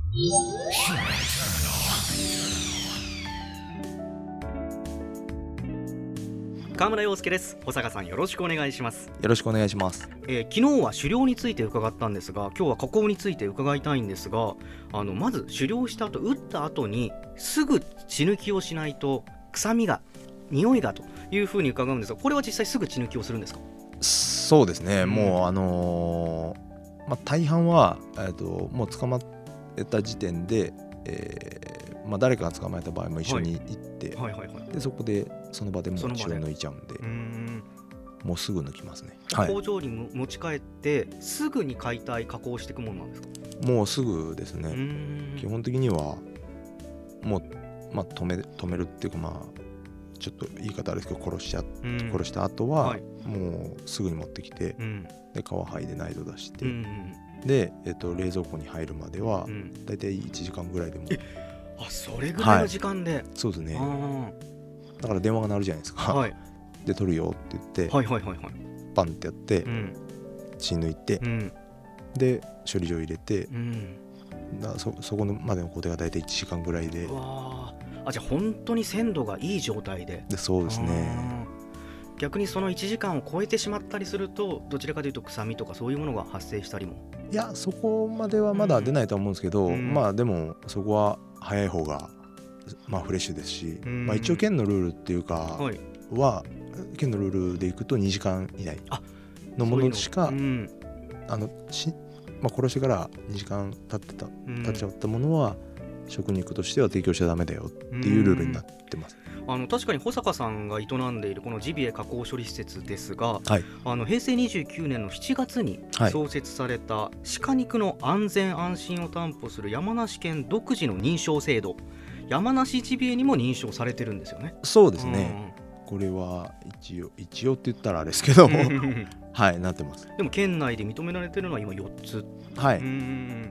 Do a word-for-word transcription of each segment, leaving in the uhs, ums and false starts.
川村陽介です。保坂さん、よろしくお願いします。 よろしくお願いします。 えー、昨日は狩猟について伺ったんですが、今日は加工について伺いたいんですが、あのまず狩猟した後、撃った後にすぐ血抜きをしないと臭みが匂いがというふうに伺うんですが、これは実際すぐ血抜きをするんですか？ そうですね、 うん、 もうあのーまあ、大半は、えー、ともう捕まえた時点で、えーまあ、誰かが捕まえた場合も一緒に行って、 はいはいはいはい、 でそこでその場でもう血を抜いちゃうんで、 うーん、 もうすぐ抜きますね。 工場に持ち帰ってすぐに解体加工していくものなんですか？ もうすぐですね。 うーん、 基本的にはもう、まあ、止め、止めるっていうか、まあちょっと言い方あれですけど、殺しちゃ、うん、殺した後は、はい、もうすぐに持ってきて、うん、で皮剥いで内臓出して、うんうん、で、えっと、冷蔵庫に入るまでは、うん、だいたいいちじかんぐらいでも。 あ、それぐらいの時間で、はい、 そうですね。だから電話が鳴るじゃないですか、はい、で取るよって言って、はいはいはいはい、パンってやって、うん、血抜いて、うん、で処理場入れて、うん、だ そ, そこまでの工程がだいたいいちじかんぐらいで。 わあ、じゃあ本当に鮮度がいい状態 で, でそうですね。 逆にそのいちじかんを超えてしまったりすると、どちらかというと臭みとかそういうものが発生したりも。 いや、そこまではまだ出ないと思うんですけど、うん、まあでもそこは早い方がまあフレッシュですし、うん、まあ、一応県のルールっていうかは、はい、県のルールでいくとにじかん以内のものしか、うん、あのし、まあ、殺してからにじかん経ってた、経っちゃったものは食肉としては提供しちゃダメだよっていうルールになってます。 あの確かに保坂さんが営んでいるこのジビエ加工処理施設ですが、はい、あの平成にじゅうきゅうねんのしちがつに創設された鹿肉の安全安心を担保する山梨県独自の認証制度、山梨ジビエにも認証されてるんですよね。 そうですね、うん、これは一応一応って言ったらあれですけどはい、なってます。 でも県内で認められてるのは今よっつ。 はい。 うん、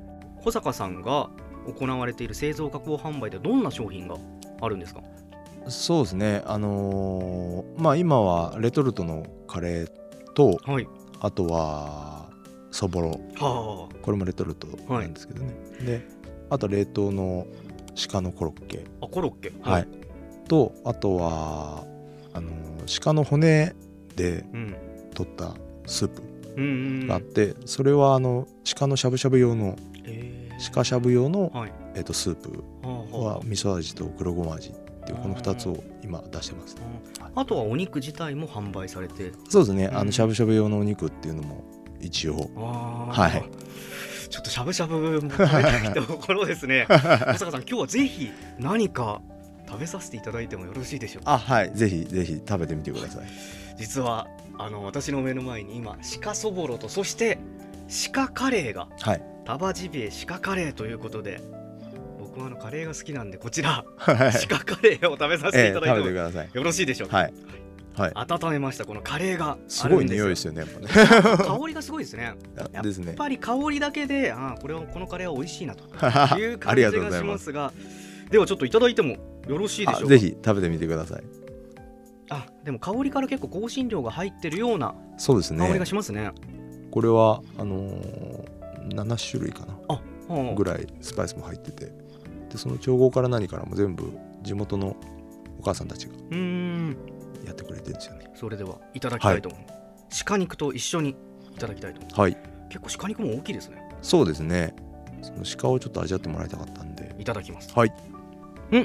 保坂さんが行われている製造加工販売でどんな商品があるんですか？ そうですね、あのー、まあ今はレトルトのカレーと、はい、あとはそぼろ、はあ、これもレトルトなんですけどね、はい、であと冷凍の鹿のコロッケ、 あ、コロッケ、 はい、はい、とあとはあのー、鹿の骨で取ったスープがあって、うん、それはあの鹿のしゃぶしゃぶ用の、えー、鹿しゃぶ用の、はい、えー、とスープは味噌味と黒ごま味っていうこのふたつを今出してます、ね、 あとはお肉自体も販売されて。 そうですね、あのしゃぶしゃぶ用のお肉っていうのも一応、はい、 ちょっとしゃぶしゃぶも食べたいところですね。保坂さん、今日はぜひ何か食べさせていただいてもよろしいでしょうか？ あ、はい、ぜひぜひ食べてみてください。 実はあの私の目の前に今鹿そぼろと、そして鹿カレーが、はい、タバジビエ鹿カレーということで、僕はあのカレーが好きなんで、こちら、はい、鹿カレーを食べさせていただいても、えー、食べてください。よろしいでしょうか？はいはい、温めました。このカレーがあるんですよ。 すごい匂いですよね、やっぱね香りがすごいですね。やっぱり香りだけで、あ、これはこのカレーは美味しいなという感じがしますがではちょっといただいてもよろしいでしょうか？ ぜひ食べてみてください。 あ、でも香りから結構香辛料が入ってるような香りがしますね。 これはあのー、ななしゅるいかな、あ、はあ、ぐらいスパイスも入ってて、でその調合から何からも全部地元のお母さんたちがうーんやってくれてるんですよね。 それではいただきたいと思う、はい、鹿肉と一緒にいただきたいと思う、はい、結構鹿肉も大きいですね。 そうですね、その鹿をちょっと味わってもらいたかったんでいただきます。 はい。 ん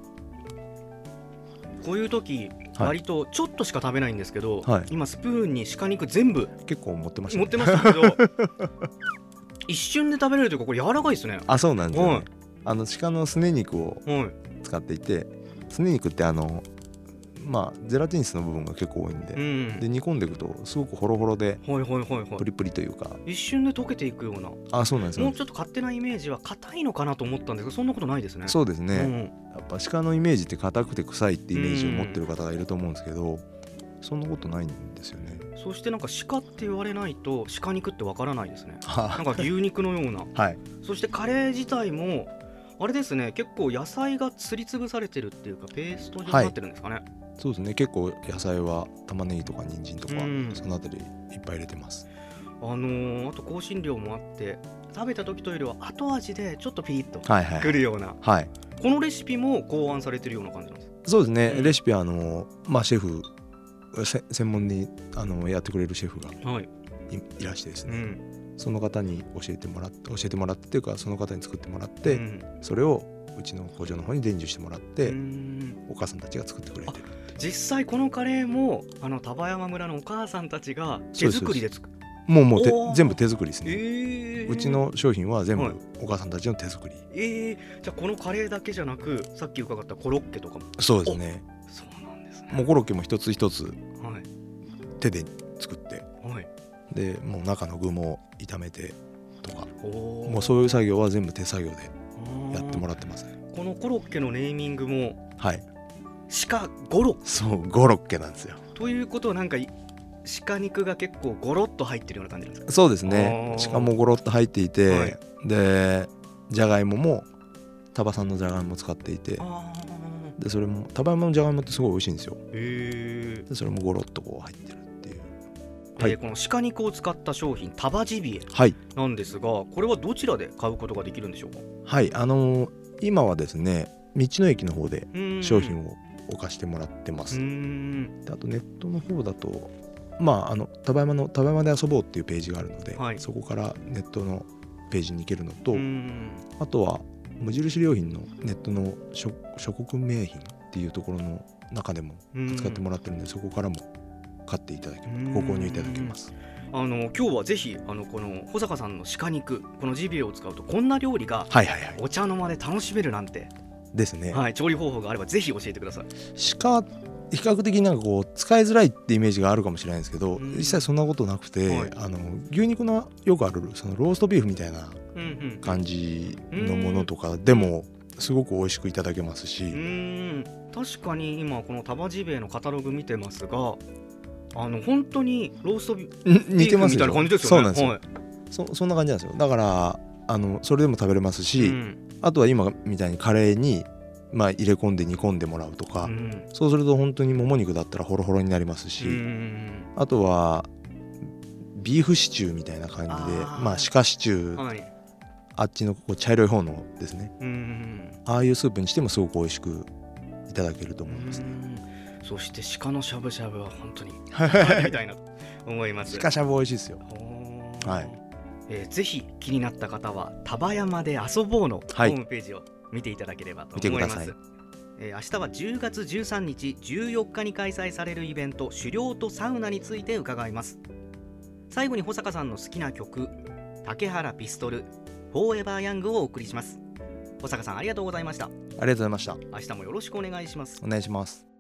こういう時、はい、割とちょっとしか食べないんですけど、はい、今スプーンに鹿肉全部結構持ってました、ね、 持ってましたけど一瞬で食べれるというか、これ柔らかいですね。 あ、そうなんですよね、はい、あの鹿のすね肉を使っていて、はい、すね肉ってあのまあ、ゼラチン質の部分が結構多いんで、うん、で煮込んでいくとすごくホロホロで、はいはいはいはい、プリプリというか一瞬で溶けていくような。 あ、そうなんですよ。 もうちょっと勝手なイメージは硬いのかなと思ったんですけど、そんなことないですね。 そうですね、うん、やっぱ鹿のイメージって硬くて臭いってイメージを持ってる方がいると思うんですけど、うん、そんなことないんですよね。 そしてなんか鹿って言われないと鹿肉ってわからないですねなんか牛肉のような、はい、そしてカレー自体もあれですね、結構野菜がすりつぶされてるっていうかペーストになってるんですかね。はい、 そうですね、結構野菜は玉ねぎとか人参とか、うん、そのあたりいっぱい入れてます。 あのー、あと香辛料もあって食べた時というよりは後味でちょっとピリッとくるような、はいはいはい、このレシピも考案されてるような感じなんですか？ そうですね、うん、レシピはあの、まあ、シェフ専門にあのやってくれるシェフが い,、はい、いらしてですね、うん、その方に教えてもらって教えてもらってというかその方に作ってもらって、うん、それをうちの工場の方に伝授してもらって、うん、お母さんたちが作ってくれてる。 実際このカレーもあの丹波山村のお母さんたちが手作りで作る？ もうもう全部手作りですね、えー、うちの商品は全部お母さんたちの手作り、はい、 えー、じゃあこのカレーだけじゃなくさっき伺ったコロッケとかも？ そうですね。 そうなんですね。 もうコロッケも一つ一つ手で作って、はい、でもう中の具も炒めてとかもうそういう作業は全部手作業でやってもらってますね。 このコロッケのネーミングも、 はい、 鹿ゴロッケ。 そうゴロッケなんですよ。 ということはなんか鹿肉が結構ゴロッと入ってるような感じなんですか？ そうですね。鹿もゴロッと入っていて、はい、でじゃがいもも丹波産のじゃがいもを使っていて、でそれも丹波山のじゃがいもってすごい美味しいんですよ。へでそれもゴロッとこう入ってるっていう、 はい、この鹿肉を使った商品丹波ジビエなんですが、はい、これはどちらで買うことができるんでしょうか？ はいあのー、今はですね道の駅の方で商品を置かしてもらってます。であとネットの方だとまああの丹波山の丹波山で遊ぼうっていうページがあるので、はい、そこからネットのページに行けるのと、あとは無印良品のネットの諸国名品っていうところの中でも扱ってもらってるんで、そこからも買っていただけご購入いただけます。 あの今日はぜひあのこの保坂さんの鹿肉このジビエを使うとこんな料理がお茶の間で楽しめるなんてですね、 はい、調理方法があればぜひ教えてください。 鹿比較的なんかこう使いづらいってイメージがあるかもしれないんですけど、うん、実際そんなことなくて、はい、あの牛肉のよくあるそのローストビーフみたいな感じのものとかでもすごく美味しくいただけますし、うん、 確かに今この丹波ジビエのカタログ見てますがあの本当にローストビーフみたいな感じですよね。 そうなんですよ、はい、そ, そんな感じなんですよ。だからあのそれでも食べれますし、うん、あとは今みたいにカレーにまあ、入れ込んで煮込んでもらうとか、うん、そうすると本当にもも肉だったらホロホロになりますし、うん、あとはビーフシチューみたいな感じであ、まあ、鹿シチュー、はい、あっちのこう茶色い方のですね、うん、ああいうスープにしてもすごく美味しくいただけると思いますね。 うん、そして鹿のしゃぶしゃぶは本当にみたいなと思います。 鹿しゃぶ美味しいですよ。はい、 えー、ぜひ気になった方は丹波山で遊ぼうのホームページを、はい見ていただければと思います。えー、明日はじゅうがつじゅうさんにちじゅうよっかに開催されるイベント狩猟とサウナについて伺います。最後に保坂さんの好きな曲竹原ピストルフォーエバーヤングをお送りします。保坂さんありがとうございました。ありがとうございました。 明日もよろしくお願いします。 お願いします。